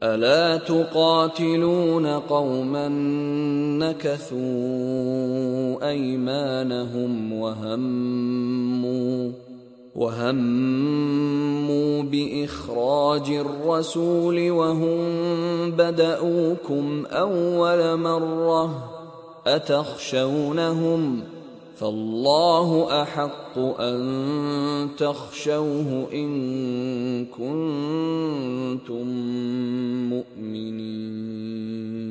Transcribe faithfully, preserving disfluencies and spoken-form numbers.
ألا تقاتلون قوما نكثوا أيمانهم وهموا وهموا بإخراج الرسول وهم بدؤوكم أول مرة أتخشونهم فالله أحق أن تخشوه إن كنتم مؤمنين.